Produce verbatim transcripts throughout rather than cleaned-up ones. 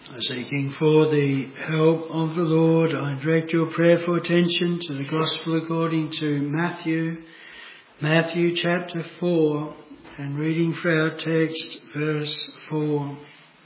Seeking for the help of the Lord, I direct your prayerful attention to the Gospel according to Matthew, Matthew chapter four, and reading for our text, verse four.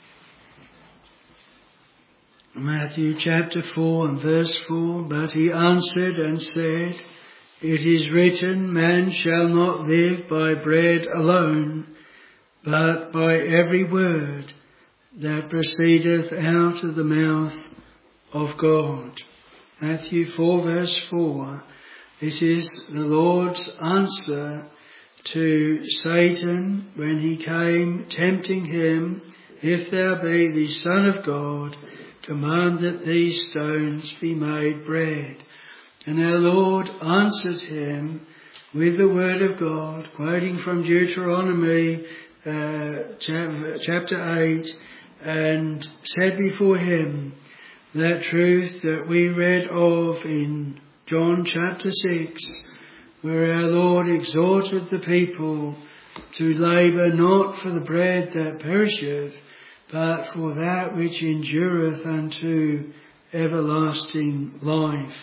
Matthew chapter four and verse four, but he answered and said, It is written, man shall not live by bread alone, but by every word that proceedeth out of the mouth of God. Matthew four verse four. This is the Lord's answer to Satan when he came tempting him, If thou be the Son of God, command that these stones be made bread. And our Lord answered him with the word of God, quoting from Deuteronomy uh, chapter eight, and said before him that truth that we read of in John chapter six, where our Lord exhorted the people to labour not for the bread that perisheth, but for that which endureth unto everlasting life.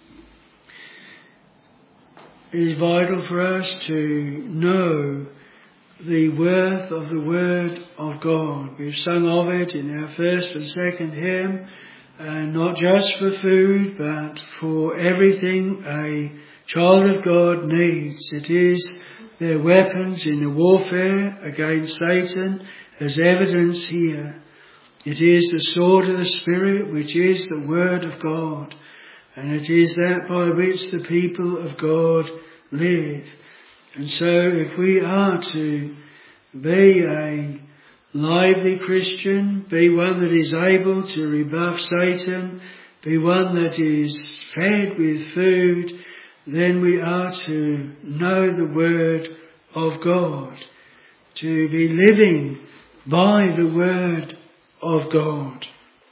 It is vital for us to know the worth of the Word of God. We've sung of it in our first and second hymn, and not just for food, but for everything a child of God needs. It is their weapons in the warfare against Satan, as evidence here. It is the sword of the Spirit, which is the Word of God, and it is that by which the people of God live. And so if we are to be a lively Christian, be one that is able to rebuff Satan, be one that is fed with food, then we are to know the Word of God, to be living by the Word of God.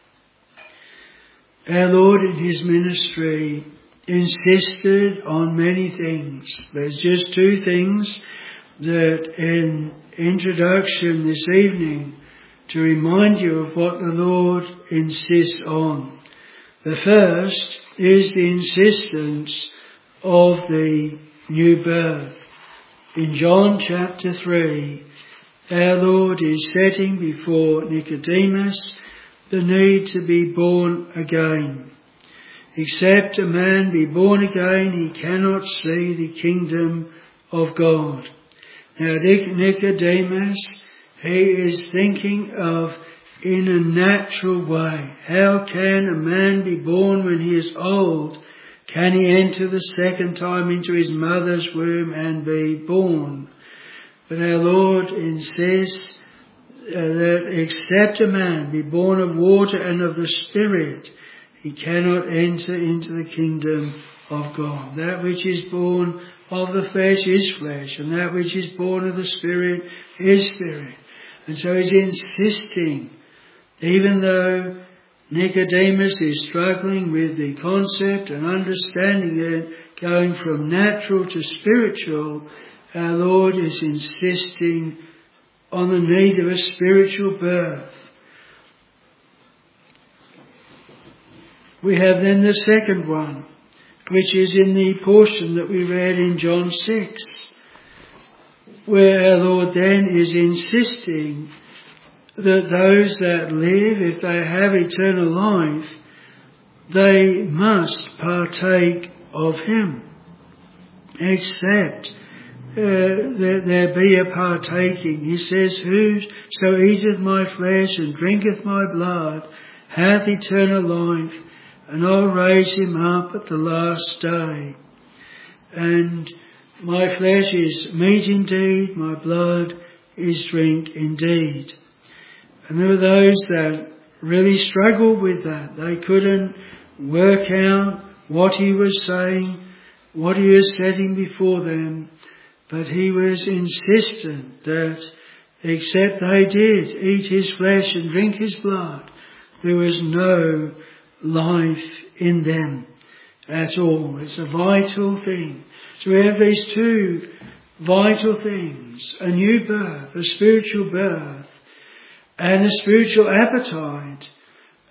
Our Lord in his ministry insisted on many things. There's just two things that in introduction this evening to remind you of what the Lord insists on. The first is the insistence of the new birth. In John chapter three, our Lord is setting before Nicodemus the need to be born again. Except a man be born again, he cannot see the kingdom of God. Now Nicodemus, he is thinking of in a natural way. How can a man be born when he is old? Can he enter the second time into his mother's womb and be born? But our Lord insists uh, that except a man be born of water and of the Spirit, he cannot enter into the kingdom of God. That which is born of the flesh is flesh, and that which is born of the Spirit is spirit. And so he's insisting, even though Nicodemus is struggling with the concept and understanding it, going from natural to spiritual, our Lord is insisting on the need of a spiritual birth. We have then the second one, which is in the portion that we read in John six, where our Lord then is insisting that those that live, if they have eternal life, they must partake of him, except uh, that there be a partaking. He says, Whoso eateth my flesh and drinketh my blood hath eternal life, and I'll raise him up at the last day. And my flesh is meat indeed, my blood is drink indeed. And there were those that really struggled with that. They couldn't work out what he was saying, what he was setting before them. But he was insistent that except they did eat his flesh and drink his blood, there was no life in them at all. It's a vital thing. So we have these two vital things: a new birth, a spiritual birth, and a spiritual appetite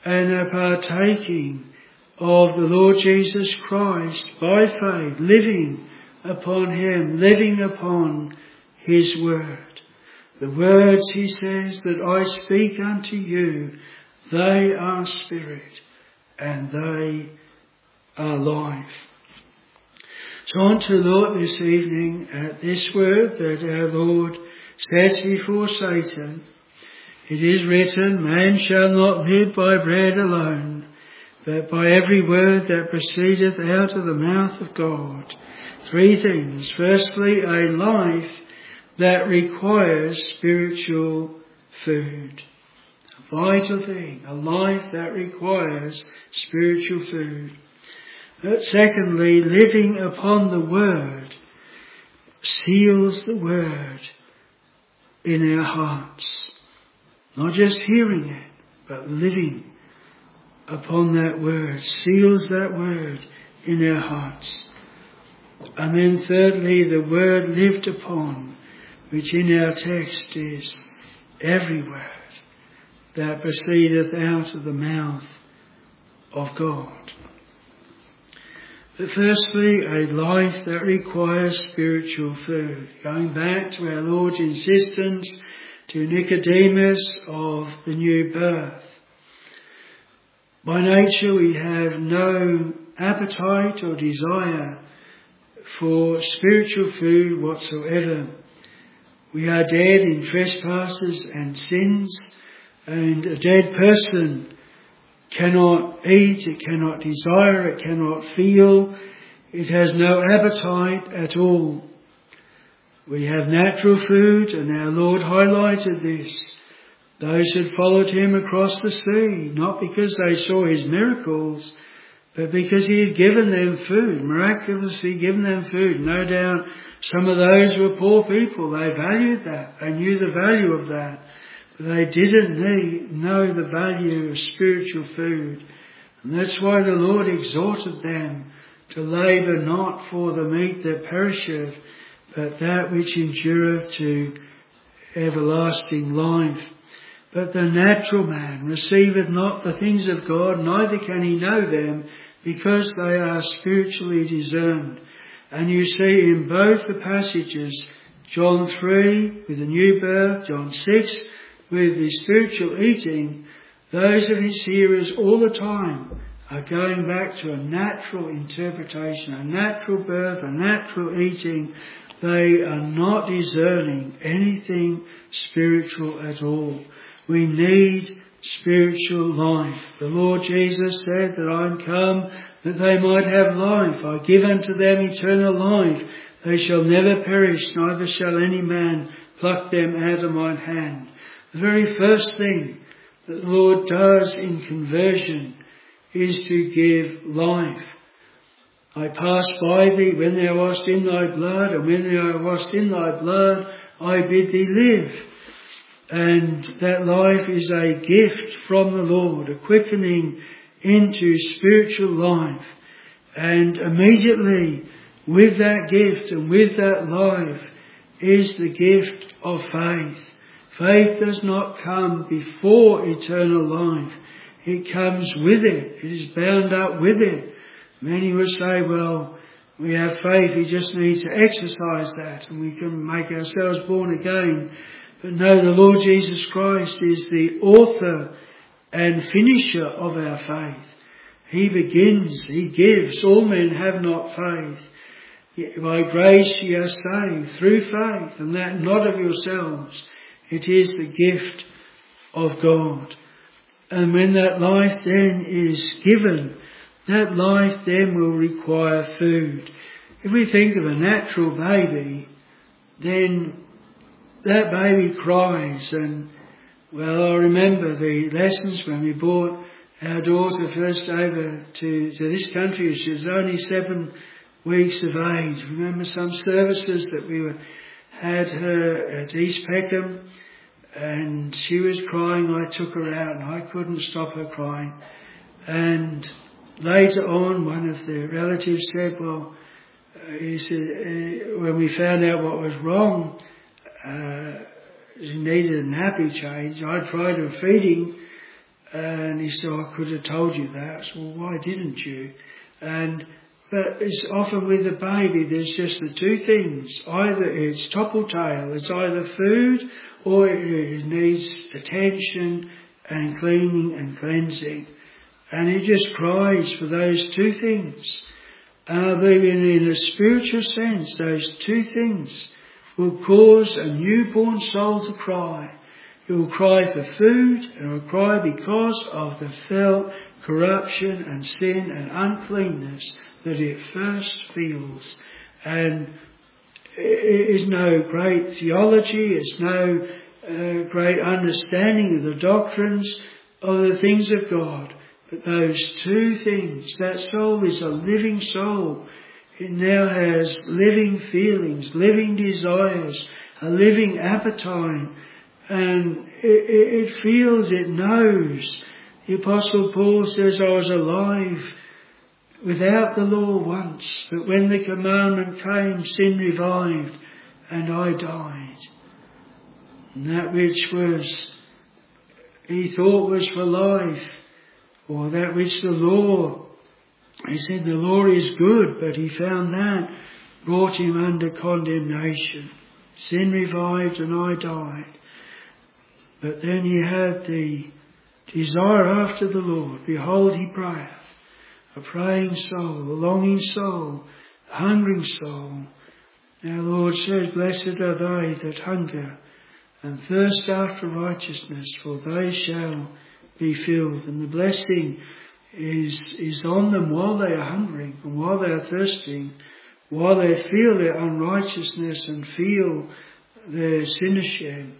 and are partaking of the Lord Jesus Christ by faith, living upon Him, living upon His word. The words, He says, that I speak unto you, they are spirit and they are life. So I want to look this evening at this word that our Lord sets before Satan. It is written, man shall not live by bread alone, but by every word that proceedeth out of the mouth of God. Three things. Firstly, a life that requires spiritual food. A vital thing, a life that requires spiritual food. But secondly, living upon the word seals the word in our hearts. Not just hearing it, but living upon that word, seals that word in our hearts. And then thirdly, the word lived upon, which in our text is every word that proceedeth out of the mouth of God. But firstly, a life that requires spiritual food. Going back to our Lord's insistence to Nicodemus of the new birth. By nature we have no appetite or desire for spiritual food whatsoever. We are dead in trespasses and sins, and a dead person cannot eat, it cannot desire, it cannot feel, it has no appetite at all. We have natural food, and our Lord highlighted this. Those had followed Him across the sea, not because they saw His miracles, but because He had given them food, miraculously given them food. No doubt some of those were poor people. They valued that. They knew the value of that. But they didn't need, know the value of spiritual food. And that's why the Lord exhorted them to labour not for the meat that perisheth, but that which endureth to everlasting life. But the natural man receiveth not the things of God, neither can he know them, because they are spiritually discerned. And you see in both the passages, John three with the new birth, John six with the spiritual eating, those of his hearers all the time are going back to a natural interpretation, a natural birth, a natural eating. They are not discerning anything spiritual at all. We need spiritual life. The Lord Jesus said that I am come that they might have life. I give unto them eternal life. They shall never perish, neither shall any man pluck them out of mine hand. The very first thing that the Lord does in conversion is to give life. I pass by thee when thou wast in thy blood, and when thou wast in thy blood, I bid thee live. And that life is a gift from the Lord, a quickening into spiritual life. And immediately with that gift and with that life is the gift of faith. Faith does not come before eternal life. It comes with it. It is bound up with it. Many will say, well, we have faith, we just need to exercise that and we can make ourselves born again. But no, the Lord Jesus Christ is the author and finisher of our faith. He begins, He gives. All men have not faith. Yet by grace ye are saved through faith, and that not of yourselves. It is the gift of God. And when that life then is given, that life then will require food. If we think of a natural baby, then that baby cries. And, well, I remember the lessons when we brought our daughter first over to, to this country. She was only seven weeks of age. Remember some services that we were, had her at East Peckham, and she was crying. I took her out and I couldn't stop her crying. And later on, one of the relatives said, well, uh, he said, uh, when we found out what was wrong, uh, she needed a nappy change. I tried her feeding, And he said, I could have told you that. I said, well, why didn't you? And But it's often with a baby, there's just the two things. Either it's top or tail. It's either food or it needs attention and cleaning and cleansing. And it just cries for those two things. And I believe in, in a spiritual sense, those two things will cause a newborn soul to cry. It will cry for food, and it will cry because of the felt corruption and sin and uncleanness that it first feels. And it is no great theology, it's no uh, great understanding of the doctrines of the things of God. But those two things, that soul is a living soul. It now has living feelings, living desires, a living appetite. And it, it feels, it knows. The Apostle Paul says, I was alive without the law once, but when the commandment came, sin revived, and I died. And that which was, he thought was for life, or that which the law, he said the law is good, but he found that brought him under condemnation. Sin revived and I died. But then he had the desire after the Lord. Behold, he prayeth. A praying soul, a longing soul, a hungering soul. Our Lord said, blessed are they that hunger and thirst after righteousness, for they shall be filled. And the blessing is, is on them while they are hungering and while they are thirsting, while they feel their unrighteousness and feel their sinner shame.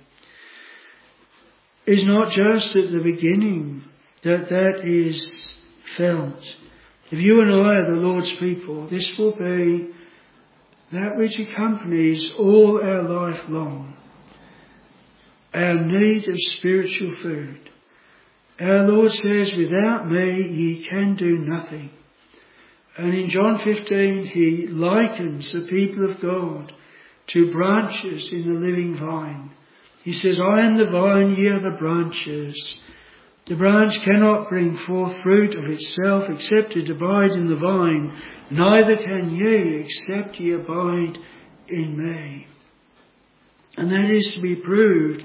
It's not just at the beginning that that is felt. If you and I are the Lord's people, this will be that which accompanies all our life long. Our need of spiritual food. Our Lord says, without me ye can do nothing. And in John fifteen he likens the people of God to branches in the living vine. He says, I am the vine, ye are the branches. The branch cannot bring forth fruit of itself except it abide in the vine. Neither can ye except ye abide in me. And that is to be proved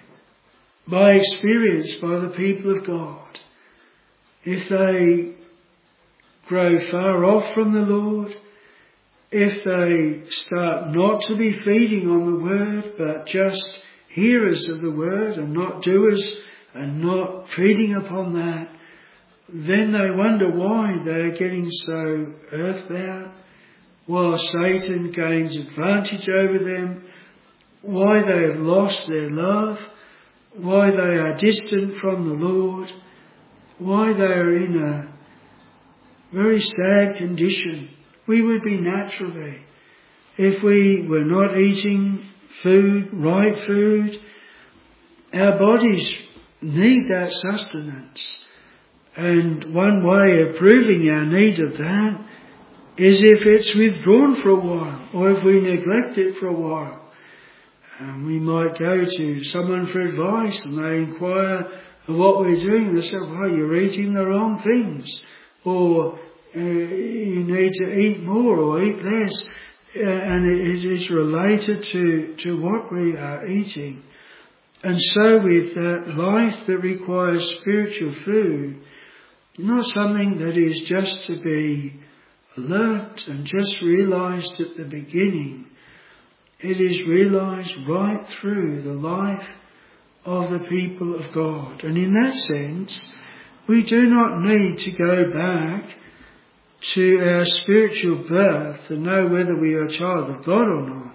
by experience by the people of God. If they grow far off from the Lord, if they start not to be feeding on the word, but just hearers of the word and not doers and not feeding upon that, then they wonder why they are getting so earthbound, while Satan gains advantage over them, why they have lost their love, why they are distant from the Lord, why they are in a very sad condition. We would be naturally, if we were not eating food, right food, our bodies need that sustenance. And one way of proving our need of that is if it's withdrawn for a while, or if we neglect it for a while. And we might go to someone for advice and they inquire of what we're doing. They say, well, you're eating the wrong things, or uh, you need to eat more or eat less. Uh, and it is related to, to what we are eating. And so with that life that requires spiritual food, not something that is just to be learnt and just realised at the beginning. It is realised right through the life of the people of God. And in that sense, we do not need to go back to our spiritual birth to know whether we are a child of God or not.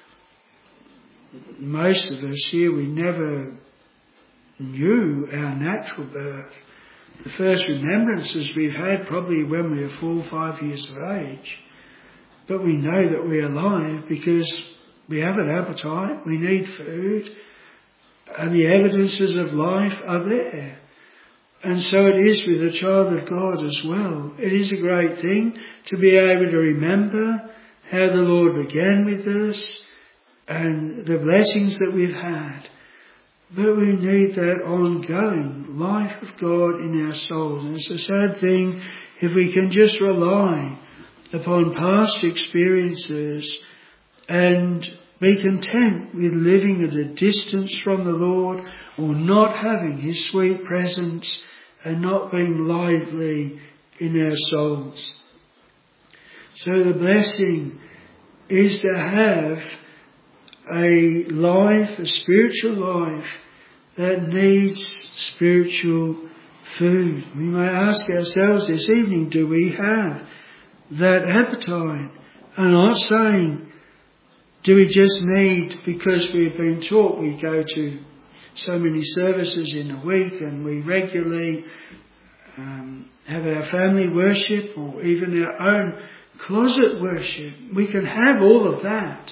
Most of us here, we never knew our natural birth. The first remembrances we've had probably when we were four or five years of age. But we know that we're alive because we have an appetite, we need food, and the evidences of life are there. And so it is with a child of God as well. It is a great thing to be able to remember how the Lord began with us and the blessings that we've had. But we need that ongoing life of God in our souls. And it's a sad thing if we can just rely upon past experiences and be content with living at a distance from the Lord, or not having His sweet presence and not being lively in our souls. So the blessing is to have a life, a spiritual life, that needs spiritual food. We may ask ourselves this evening, do we have that appetite? I'm not saying, do we just need, because we've been taught, we go to so many services in a week and we regularly um, have our family worship or even our own closet worship. We can have all of that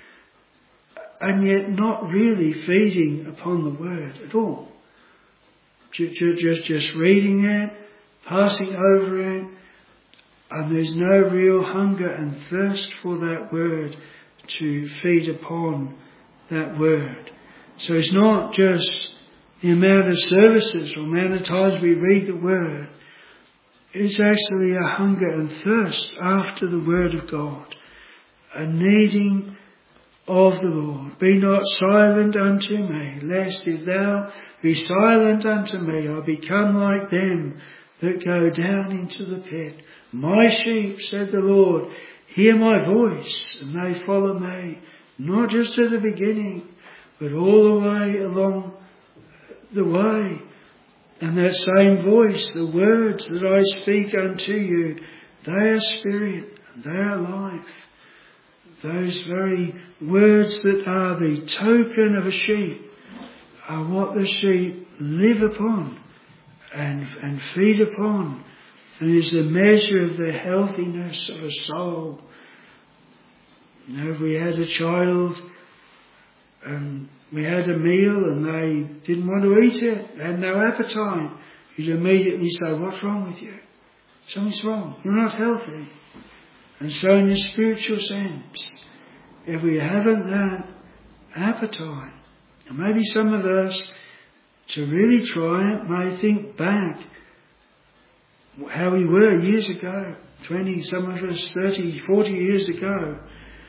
and yet not really feeding upon the Word at all. Just, just, just reading it, passing over it, and there's no real hunger and thirst for that Word to feed upon that Word. So it's not just the amount of services or amount of times we read the Word. It's actually a hunger and thirst after the Word of God, a needing of the Lord. Be not silent unto me, lest if thou be silent unto me, I become like them that go down into the pit. My sheep, said the Lord, hear my voice, and they follow me, not just at the beginning, but all the way along the way. And that same voice, the words that I speak unto you, they are spirit and they are life. Those very words that are the token of a sheep are what the sheep live upon and, and feed upon, and is the measure of the healthiness of a soul. You know, if we had a child and we had a meal and they didn't want to eat it, they had no appetite, you'd immediately say, what's wrong with you? Something's wrong. You're not healthy. And so in a spiritual sense, if we haven't that appetite, and maybe some of us, to really try it, may think back how we were years ago, twenty, some of us thirty, forty years ago,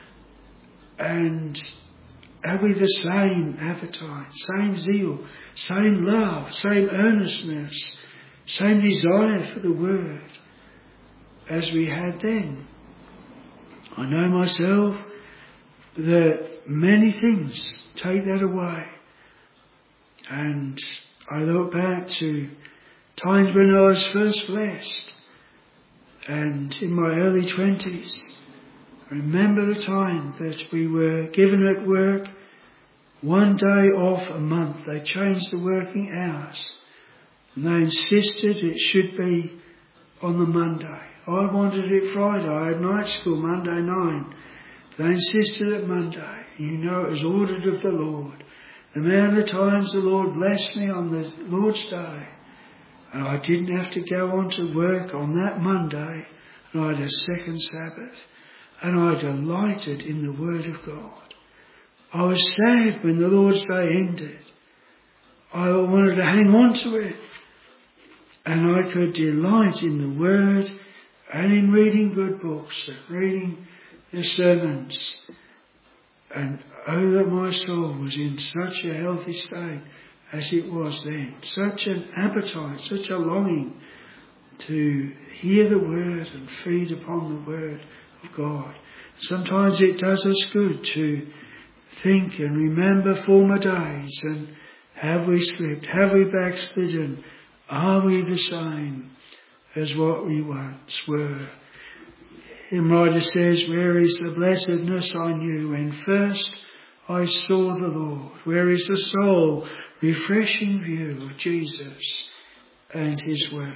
and have we the same appetite, same zeal, same love, same earnestness, same desire for the Word as we had then? I know myself that many things take that away. And I look back to times when I was first blessed, and in my early twenties, I remember the time that we were given at work one day off a month. They changed the working hours, and they insisted it should be on the Monday. I wanted it Friday. I had night school Monday nine. They insisted at Monday. You know, it was ordered of the Lord. The amount of times the Lord blessed me on the Lord's Day, and I didn't have to go on to work on that Monday, and I had a second Sabbath, and I delighted in the Word of God. I was sad when the Lord's Day ended. I wanted to hang on to it, and I could delight in the Word and in reading good books, and reading the sermons. And oh, that my soul was in such a healthy state as it was then. Such an appetite, such a longing to hear the Word and feed upon the Word of God. Sometimes it does us good to think and remember former days, and have we slipped? Have we backslidden? Are we the same as what we once were? The writer says, where is the blessedness I knew when first I saw the Lord? Where is the soul refreshing view of Jesus and His Word?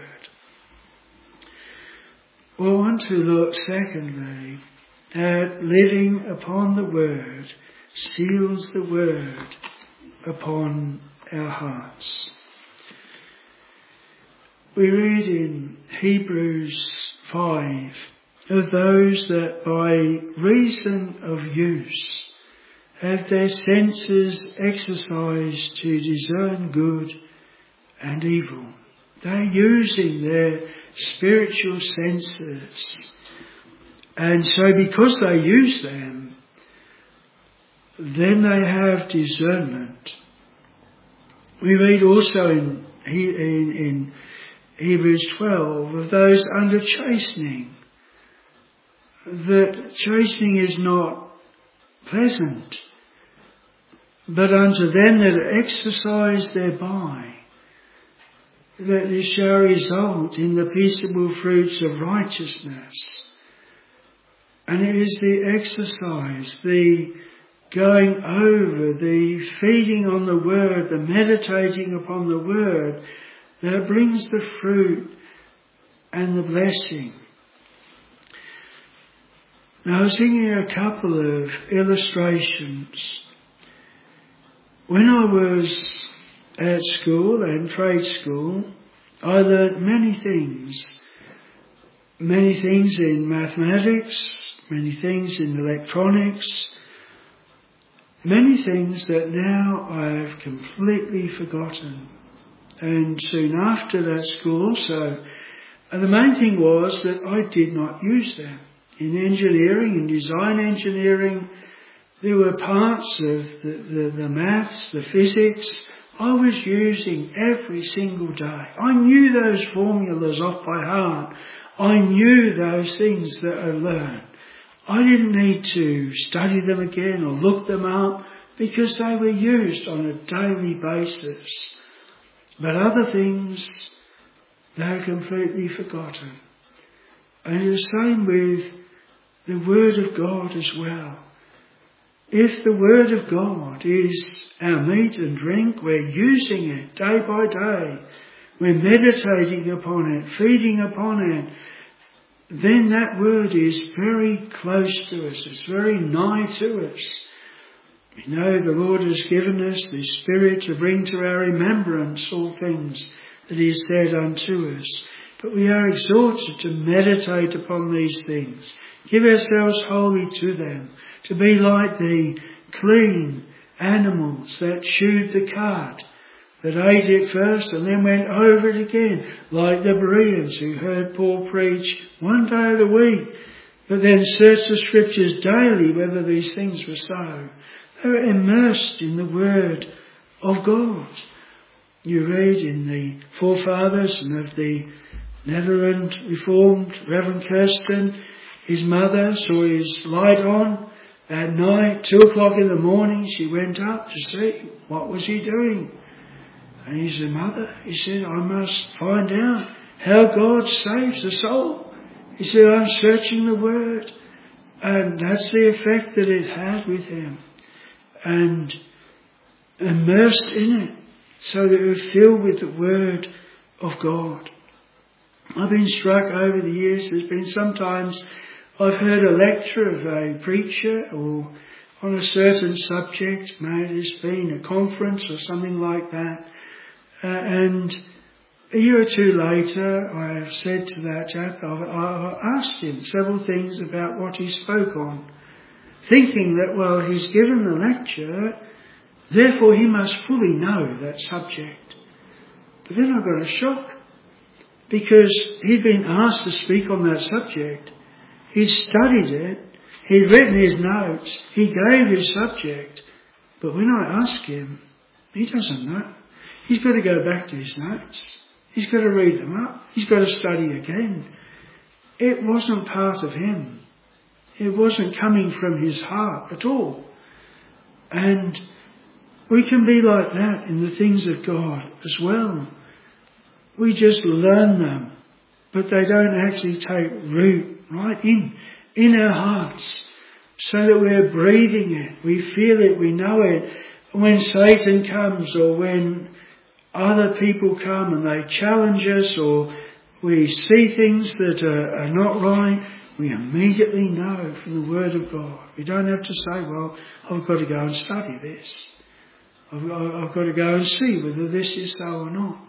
Well, I want to look secondly at living upon the Word seals the Word upon our hearts. We read in Hebrews five of those that by reason of use have their senses exercised to discern good and evil. They're using their spiritual senses. And so because they use them, then they have discernment. We read also in, in, in Hebrews twelve of those under chastening, that chastening is not pleasant, but unto them that are exercised thereby, that it shall result in the peaceable fruits of righteousness. And it is the exercise, the going over, the feeding on the Word, the meditating upon the Word, that brings the fruit and the blessing. Now I was thinking a couple of illustrations. When I was at school and trade school, I learnt many things. Many things in mathematics, many things in electronics, many things that now I have completely forgotten. And soon after that school also. And the main thing was that I did not use them. In engineering, in design engineering, there were parts of the, the, the maths, the physics, I was using every single day. I knew those formulas off by heart. I knew those things that I learned. I didn't need to study them again or look them up because they were used on a daily basis. But other things, they're completely forgotten. And the same with the Word of God as well. If the Word of God is our meat and drink, we're using it day by day, we're meditating upon it, feeding upon it, then that Word is very close to us, it's very nigh to us. We know the Lord has given us the Spirit to bring to our remembrance all things that He has said unto us. But we are exhorted to meditate upon these things, give ourselves wholly to them, to be like the clean animals that chewed the cud, that ate it first and then went over it again, like the Bereans who heard Paul preach one day of the week, but then searched the Scriptures daily whether these things were so. They were immersed in the Word of God. You read in the forefathers and of the Netherlands Reformed Reverend Kirsten, his mother saw his light on at night, two o'clock in the morning. She went up to see what was he doing. And he said, Mother, he said, I must find out how God saves the soul. He said, I'm searching the Word. And that's the effect that it had with him. And immersed in it, so that it was filled with the Word of God. I've been struck over the years, there's been sometimes I've heard a lecture of a preacher or on a certain subject, may it have been a conference or something like that, uh, and a year or two later I have said to that chap, I've, I've asked him several things about what he spoke on, thinking that, well, he's given the lecture, therefore he must fully know that subject. But then I got a shock, because he'd been asked to speak on that subject. He'd studied it. He'd written his notes. He gave his subject. But when I ask him, he doesn't know. He's got to go back to his notes. He's got to read them up. He's got to study again. It wasn't part of him. It wasn't coming from his heart at all. And we can be like that in the things of God as well. We just learn them, but they don't actually take root right in, in our hearts, so that we're breathing it, we feel it, we know it. When Satan comes, or when other people come and they challenge us, or we see things that are, are not right, we immediately know from the Word of God. We don't have to say, well, I've got to go and study this. I've, I've got to go and see whether this is so or not.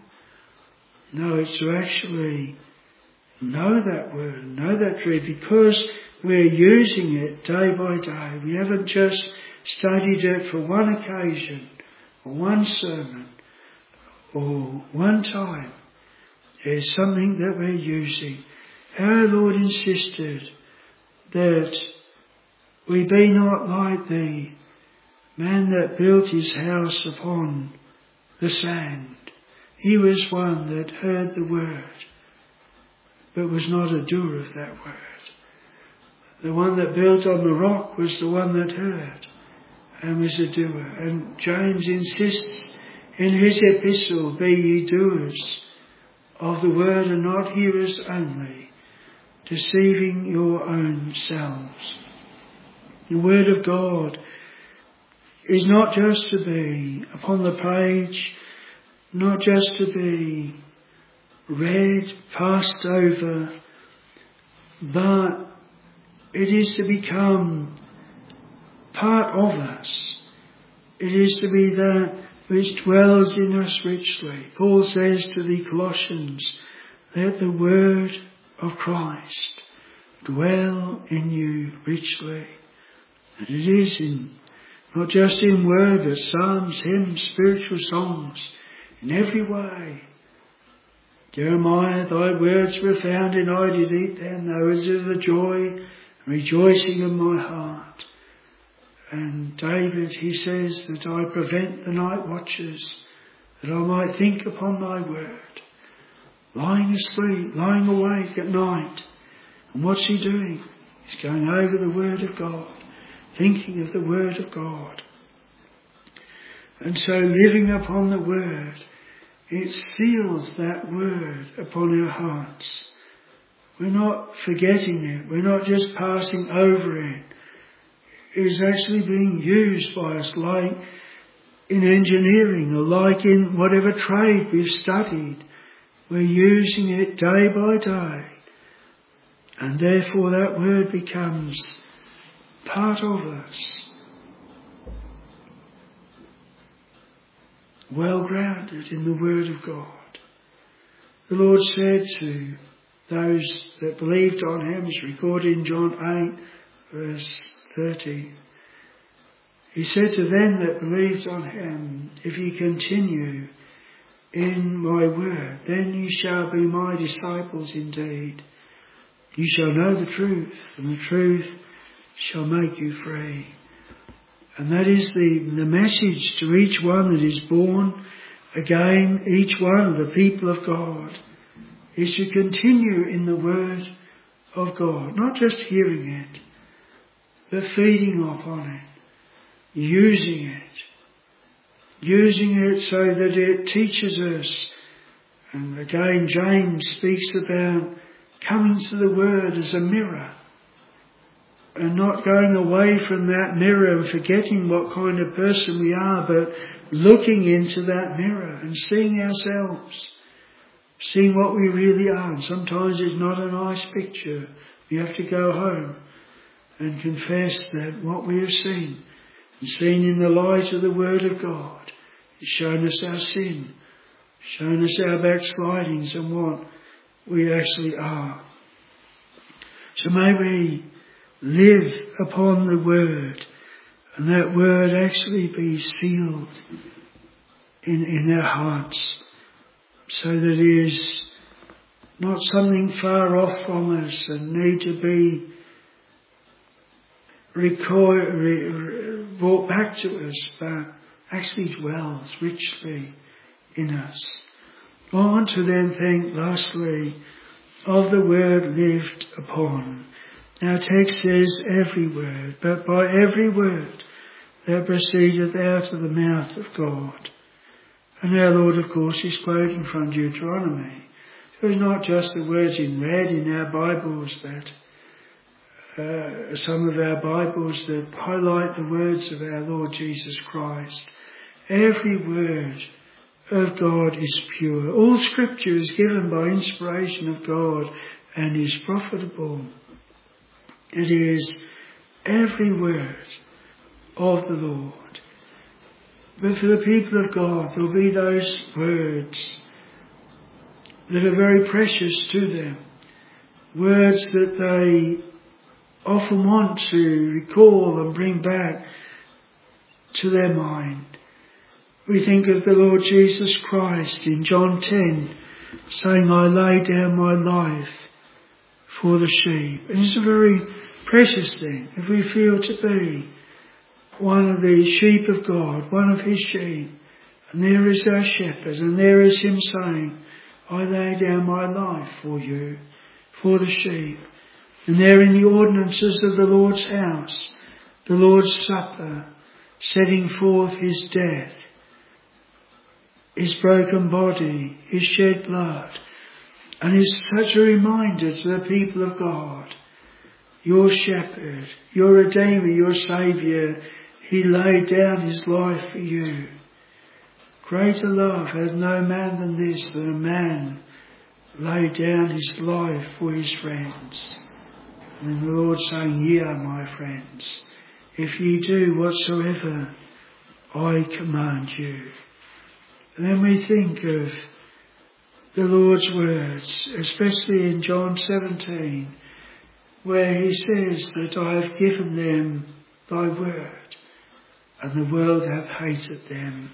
No, it's to actually know that Word, know that truth, because we're using it day by day. We haven't just studied it for one occasion or one sermon. or one time. There's something that we're using. Our Lord insisted that we be not like the man that built his house upon the sand. He was one that heard the word, but was not a doer of that word. The one that built on the rock was the one that heard and was a doer. And James insists in his epistle, be ye doers of the word and not hearers only, deceiving your own selves. The word of God is not just to be upon the page, not just to be read, passed over, but it is to become part of us. It is to be that which dwells in us richly. Paul says to the Colossians, let the word of Christ dwell in you richly. And it is in, not just in word, but psalms, hymns, spiritual songs, in every way. Jeremiah, thy words were found, and I did eat them. Those are the joy and rejoicing of my heart. And David, he says that I prevent the night watches, that I might think upon thy word. Lying asleep, lying awake at night. And what's he doing? He's going over the word of God, thinking of the word of God. And so living upon the word, it seals that word upon our hearts. We're not forgetting it. We're not just passing over it. It is actually being used by us, like in engineering or like in whatever trade we've studied. We're using it day by day. And therefore that word becomes part of us. Well grounded in the word of God. The Lord said to those that believed on him, as recorded in John eight, verse thirty, he said to them that believed on him, if ye continue in my word, then ye shall be my disciples indeed. You shall know the truth, and the truth shall make you free. And that is the, the message to each one that is born again, each one of the people of God, is to continue in the word of God, not just hearing it, but feeding upon it, using it, using it so that it teaches us. And again, James speaks about coming to the word as a mirror, and not going away from that mirror and forgetting what kind of person we are, but looking into that mirror and seeing ourselves, seeing what we really are. And sometimes it's not a nice picture. We have to go home and confess that what we have seen, and seen in the light of the word of God, has shown us our sin, shown us our backslidings and what we actually are. So may we live upon the word, and that word actually be sealed in, in our hearts, so that it is not something far off from us and need to be record, re, re, brought back to us, but actually dwells richly in us. I want to then think lastly of the word lived upon. Our text says every word, but by every word that proceedeth out of the mouth of God. And our Lord, of course, is quoting from Deuteronomy. So it's not just the words in red in our Bibles that, uh, some of our Bibles that highlight the words of our Lord Jesus Christ. Every word of God is pure. All scripture is given by inspiration of God and is profitable. It is every word of the Lord. But for the people of God, there will be those words that are very precious to them. Words that they often want to recall and bring back to their mind. We think of the Lord Jesus Christ in John ten, saying, I lay down my life for the sheep. And it's a very precious thing if we feel to be one of the sheep of God, one of his sheep. And there is our shepherd, and there is him saying, I lay down my life for you, for the sheep. And there in the ordinances of the Lord's house, the Lord's supper, setting forth his death, his broken body, his shed blood. And it's such a reminder to the people of God, your shepherd, your redeemer, your saviour, he laid down his life for you. Greater love hath no man than this, that a man lay down his life for his friends. And the Lord saying, Ye are my friends, if ye do whatsoever I command you. And then we think of the Lord's words, especially in John seventeen, where he says that I have given them thy word, and the world hath hated them.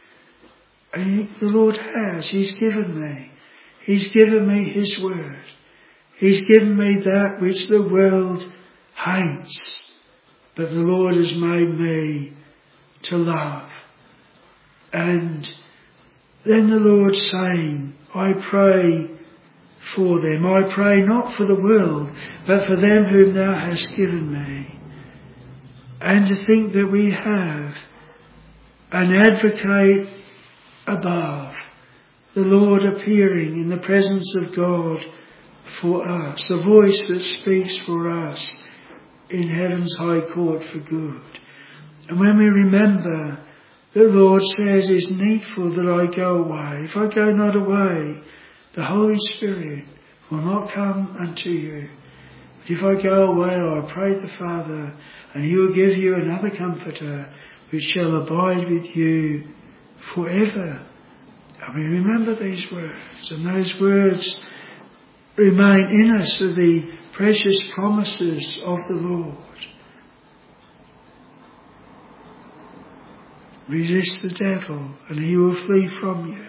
And the Lord has, he's given me. He's given me his word. He's given me that which the world hates, but the Lord has made me to love. And then the Lord saying, I pray for them. I pray not for the world, but for them whom thou hast given me. And to think that we have an advocate above, the Lord appearing in the presence of God for us, a voice that speaks for us in heaven's high court for good. And when we remember, the Lord says, it's needful that I go away. If I go not away, the Holy Spirit will not come unto you. But if I go away, I pray the Father, and he will give you another comforter, which shall abide with you forever. And we remember these words, and those words remain in us of the precious promises of the Lord. Resist the devil, and he will flee from you.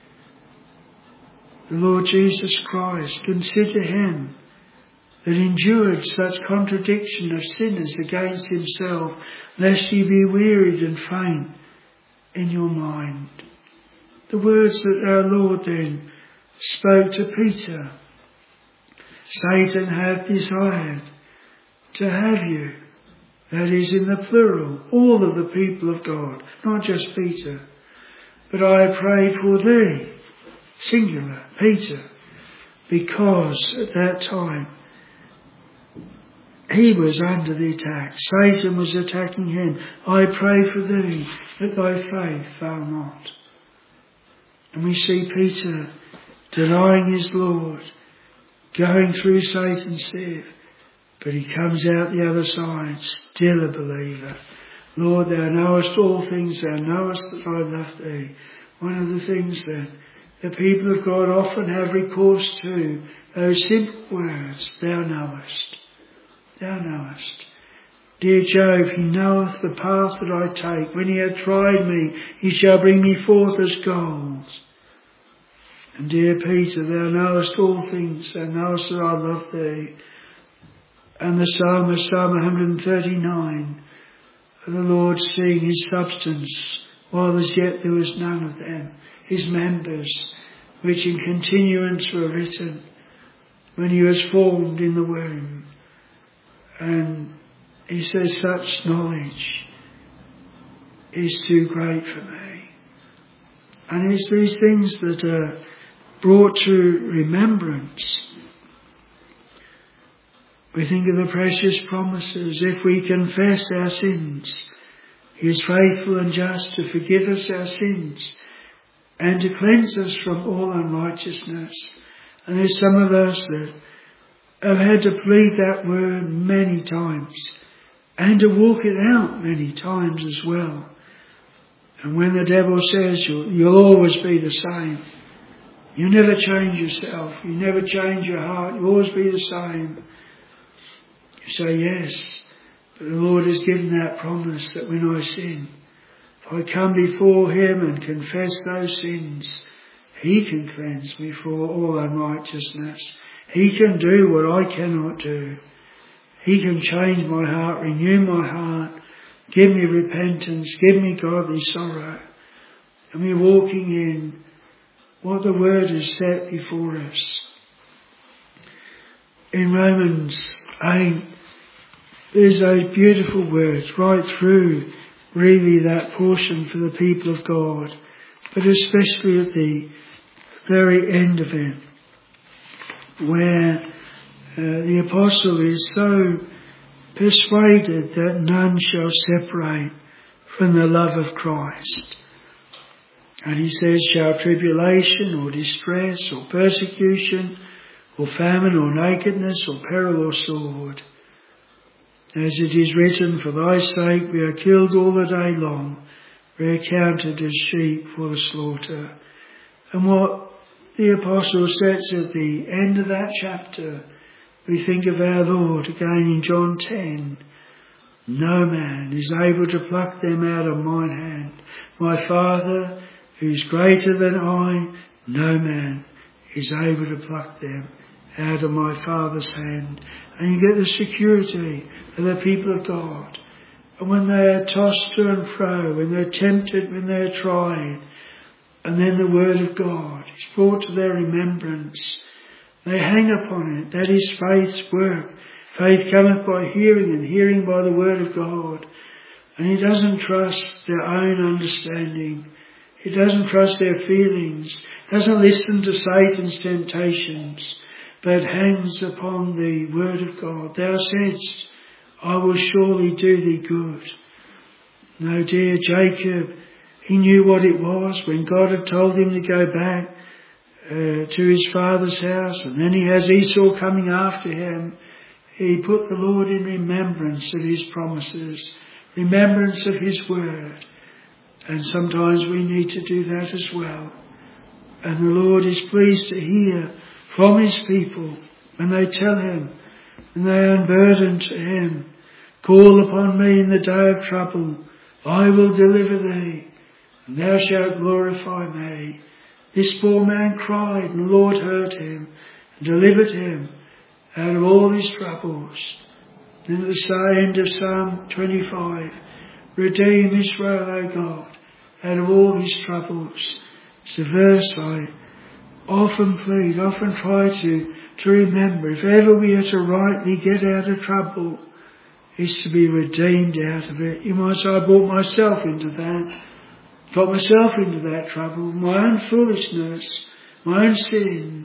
The Lord Jesus Christ, consider him that endured such contradiction of sinners against himself, lest ye be wearied and faint in your mind. The words that our Lord then spoke to Peter. Satan hath desired to have you. That is in the plural, all of the people of God, not just Peter. But I prayed for thee, singular, Peter, because at that time he was under the attack. Satan was attacking him. I pray for thee that thy faith fail not. And we see Peter denying his Lord, going through Satan's sieve, but he comes out the other side, still a believer. Lord, thou knowest all things, thou knowest that I love thee. One of the things that the people of God often have recourse to, those simple words, thou knowest, thou knowest. Dear Job, he knoweth the path that I take. When he hath tried me, he shall bring me forth as gold. And dear Peter, thou knowest all things, thou knowest that I love thee. And the psalmist, Psalm one thirty-nine, the Lord seeing his substance, while as yet there was none of them, his members, which in continuance were written, when he was formed in the womb. And he says, such knowledge is too great for me. And it's these things that are brought to remembrance. We think of the precious promises. If we confess our sins, he is faithful and just to forgive us our sins and to cleanse us from all unrighteousness. And there's some of us that have had to plead that word many times and to walk it out many times as well. And when the devil says you'll, you'll always be the same, you never change yourself, you never change your heart, you'll always be the same. You say yes, but the Lord has given that promise that when I sin, if I come before him and confess those sins, he can cleanse me from all unrighteousness. He can do what I cannot do. He can change my heart, renew my heart, give me repentance, give me godly sorrow. And we're walking in what the Word has set before us. In Romans eight, there's those beautiful words right through really that portion for the people of God, but especially at the very end of it, where uh, the apostle is so persuaded that none shall separate from the love of Christ. And he says, shall tribulation or distress or persecution or famine or nakedness or peril or sword. As it is written, for thy sake we are killed all the day long, we are counted as sheep for the slaughter. And what the apostle says at the end of that chapter, we think of our Lord again in John ten. No man is able to pluck them out of mine hand. My Father, who's greater than I, no man is able to pluck them out of my Father's hand. And you get the security of the people of God. And when they are tossed to and fro, when they're tempted, when they're tried, and then the Word of God is brought to their remembrance, they hang upon it. That is faith's work. Faith cometh by hearing, and hearing by the Word of God. And he doesn't trust their own understanding. He doesn't trust their feelings, doesn't listen to Satan's temptations, but hangs upon the Word of God. Thou saidst, I will surely do thee good. No, dear Jacob, he knew what it was when God had told him to go back uh, to his father's house, and then he has Esau coming after him. He put the Lord in remembrance of his promises, remembrance of his word. And sometimes we need to do that as well. And the Lord is pleased to hear from his people when they tell him and they unburden to him, call upon me in the day of trouble, I will deliver thee, and thou shalt glorify me. This poor man cried, and the Lord heard him and delivered him out of all his troubles. And at the end of Psalm twenty-five, redeem Israel, O God, out of all his troubles. It's a verse I often plead, often try to, to remember. If ever we are to rightly get out of trouble, it's to be redeemed out of it. You might say, I brought myself into that, got myself into that trouble, my own foolishness, my own sin.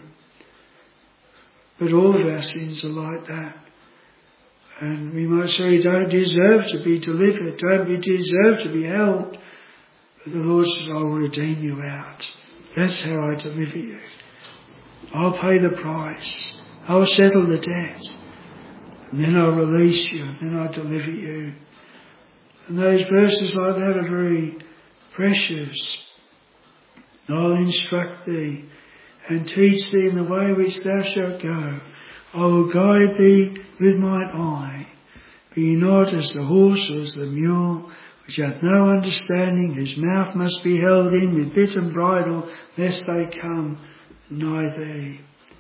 But all of our sins are like that. And we might say, you don't deserve to be delivered, don't you deserve to be helped. But the Lord says, I will redeem you out. That's how I deliver you. I'll pay the price. I'll settle the debt. And then I'll release you. And then I'll deliver you. And those verses like that are very precious. I'll instruct thee and teach thee in the way which thou shalt go. I will guide thee with mine eye. Be not as the horse or as the mule, which hath no understanding, whose mouth must be held in with bit and bridle, lest they come nigh thee.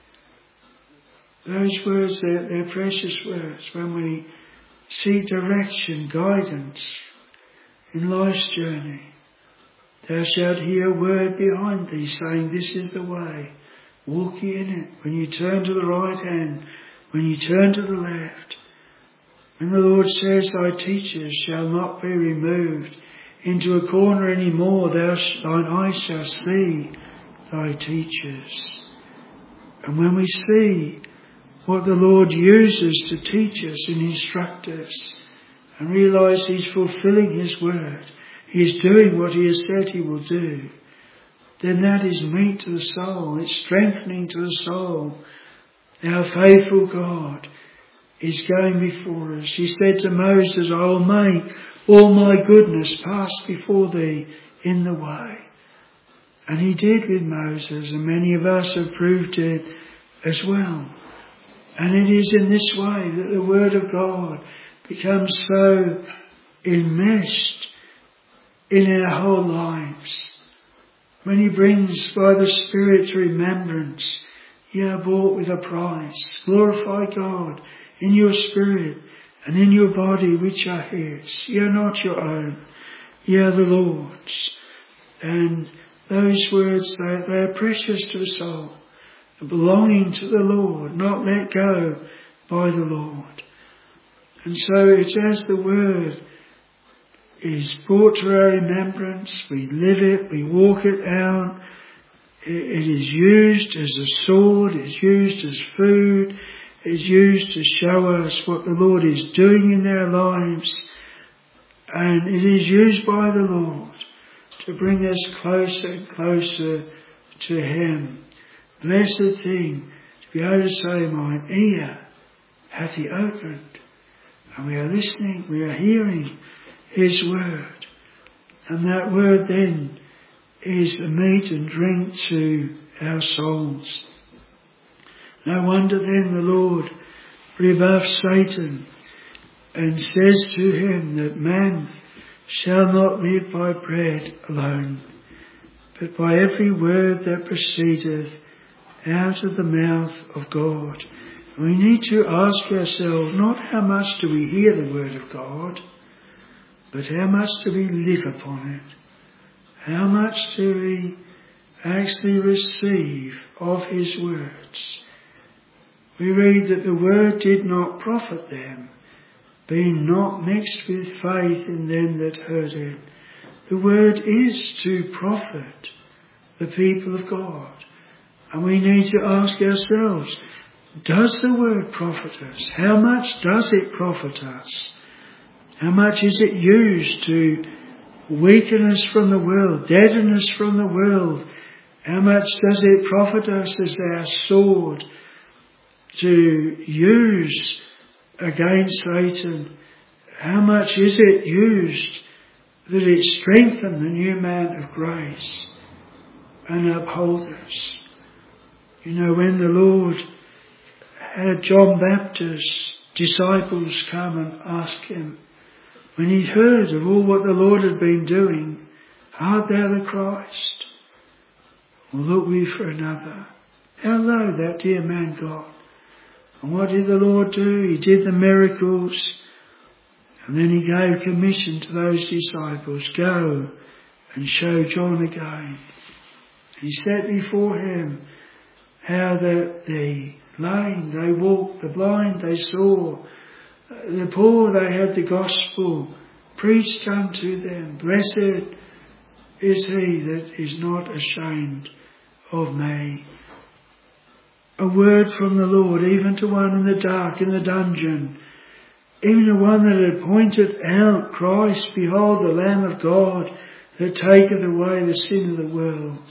Those words, they're, they're precious words when we seek direction, guidance in life's journey. Thou shalt hear a word behind thee saying, this is the way, walk ye in it. When you turn to the right hand, when you turn to the left. When the Lord says, thy teachers shall not be removed into a corner any more, thou, thine eyes shall see thy teachers. And when we see what the Lord uses to teach us and instruct us, and realise he's fulfilling his word, he is doing what he has said he will do, then that is meat to the soul, it's strengthening to the soul. Our faithful God is going before us. He said to Moses, I will make all my goodness pass before thee in the way. And he did with Moses, and many of us have proved it as well. And it is in this way that the Word of God becomes so enmeshed in our whole lives. When He brings by the Spirit to remembrance, ye are bought with a price. Glorify God in your spirit and in your body, which are His. Ye are not your own, ye are the Lord's. And those words, they, they are precious to the soul, belonging to the Lord, not let go by the Lord. And so it's as the word is brought to our remembrance, we live it, we walk it out. It, it is used as a sword, it's used as food, it's used to show us what the Lord is doing in our lives. And it is used by the Lord to bring us closer and closer to Him. Blessed thing to be able to say, mine ear hath He opened. And we are listening, we are hearing His word. And that word then is the meat and drink to our souls. No wonder then the Lord rebuffs Satan and says to him that man shall not live by bread alone, but by every word that proceedeth out of the mouth of God. We need to ask ourselves, not how much do we hear the word of God, but how much do we live upon it? How much do we actually receive of His words? We read that the word did not profit them, being not mixed with faith in them that heard it. The word is to profit the people of God. And we need to ask ourselves, does the word profit us? How much does it profit us? How much is it used to weaken us from the world, deaden us from the world? How much does it profit us as our sword to use against Satan? How much is it used that it strengthen the new man of grace and uphold us? You know, when the Lord had John Baptist's disciples come and ask him, when he heard of all what the Lord had been doing, art thou the Christ? Or look we for another? How low that dear man got. And what did the Lord do? He did the miracles. And then He gave commission to those disciples, go and show John again. He set before him how the, the lame they walked, the blind they saw, the poor they had the gospel preached unto them. Blessed is he that is not ashamed of me. A word from the Lord, even to one in the dark, in the dungeon, even to one that had pointed out Christ, behold the Lamb of God that taketh away the sin of the world.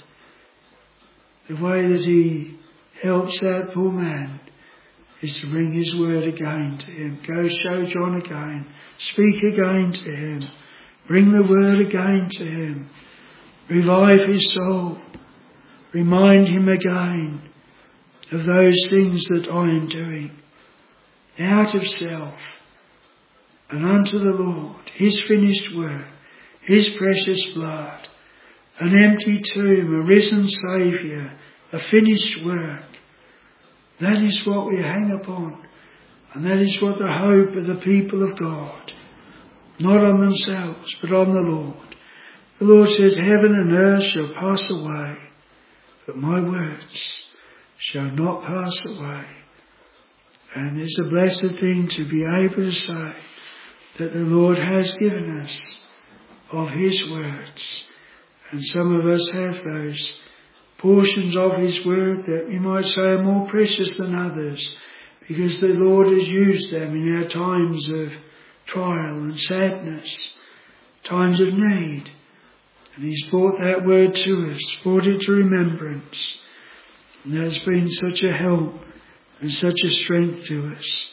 The way that He helps that poor man is to bring His word again to him. Go show John again. Speak again to him. Bring the word again to him. Revive his soul. Remind him again of those things that I am doing. Out of self and unto the Lord. His finished work. His precious blood. An empty tomb. A risen Saviour. A finished work. That is what we hang upon. And that is what the hope of the people of God. Not on themselves, but on the Lord. The Lord says, heaven and earth shall pass away, but my words shall not pass away. And it's a blessed thing to be able to say that the Lord has given us of His words. And some of us have those portions of His word that we might say are more precious than others, because the Lord has used them in our times of trial and sadness, times of need. And He's brought that word to us, brought it to remembrance. And that has been such a help and such a strength to us.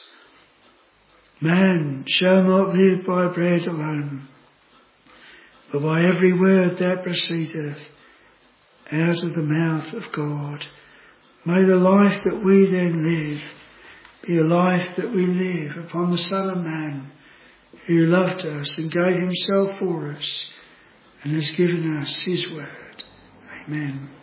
Man shall not live by bread alone, but by every word that proceedeth out of the mouth of God. May the life that we then live be a life that we live upon the Son of Man, who loved us and gave Himself for us, and has given us His word. Amen.